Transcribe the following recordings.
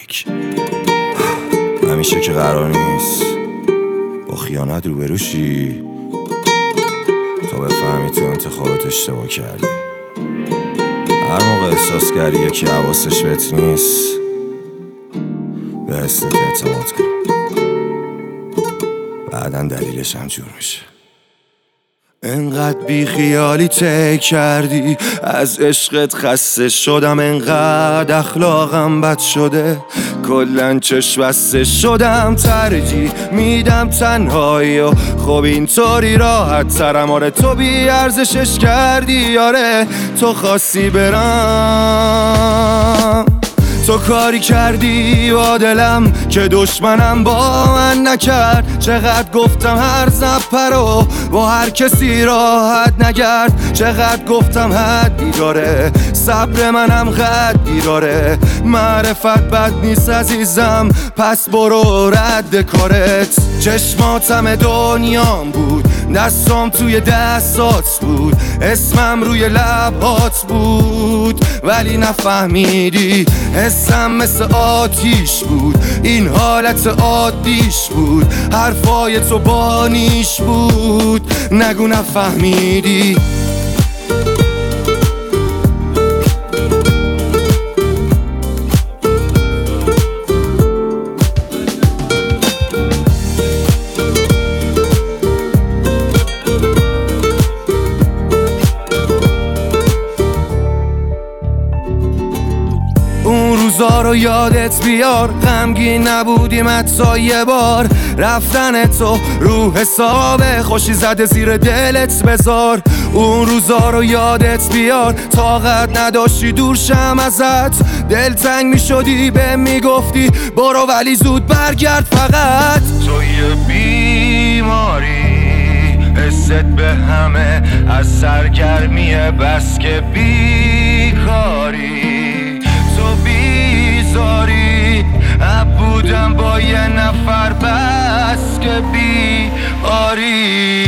یک. همیشه که قرار نیست با خیانت روبروشی تا بفهمی تو انتخابت اشتباه کردی. هر موقع احساس کردی یکی حواسش بهت نیست، به حست اعتماد کن، بعداً دلیلش هم جور میشه. انقدر بی خیالی ته کردی، از عشقت خسته شدم، انقدر اخلاقم بد شده، کلن چشم بسته شدم، ترجیح میدم تنهایی و خب اینطوری راحت ترم. آره تو بی ارزشش کردی، آره تو خواستی برم، تو کاری کردی با دلم که دشمنم با من نکرد. چقدر گفتم هر زپر رو با هر کسی راحت نگرد، چقدر گفتم حدی داره، صبر منم قدی داره، معرفت بد نیست عزیزم، پس برو رد کارت. چشماتم دنیام بود، دستام توی دستات بود، اسمم روی لبات بود، ولی نفهمیدی حسم مثل آتیش بود، این حالت عادیش بود، حرفای تو بانیش بود، نگو نفهمیدی. اون روزا رو یادت بیار، غمگین نبودیم حتی یه بار، رفتن تو رو حساب خوشی زده زیر دلت بذار. اون روزا رو یادت بیار، طاقت نداشتی دور شم ازت، دلتنگ میشدی به میگفتی برو ولی زود برگرد فقط. تو یه بیماری، حست به همه از سرگرمیه، بس که بیکاری، تو بیزاری، بودم با یه نفر بس که بیاری.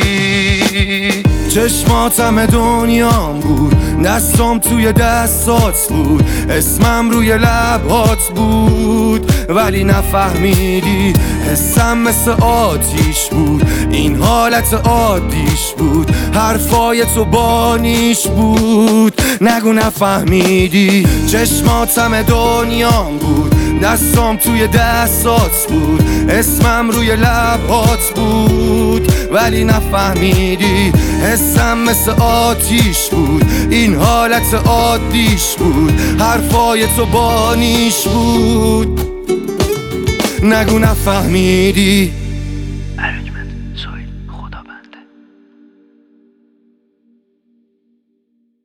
چشماتم دنیام بود، دستام توی دستات بود، اسمم روی لبات بود، ولی نفهمیدی حسم مثل آتیش بود، این حالت عادیش بود، حرفای تو بانیش بود، نگو نفهمیدی. چشماتم دنیام بود، دستام توی دستات بود، اسمم روی لبات بود، ولی نفهمیدی حسم مثل آتیش بود، این حالت عادیش بود، حرفای تو بانیش بود، نگو نفهمیدی.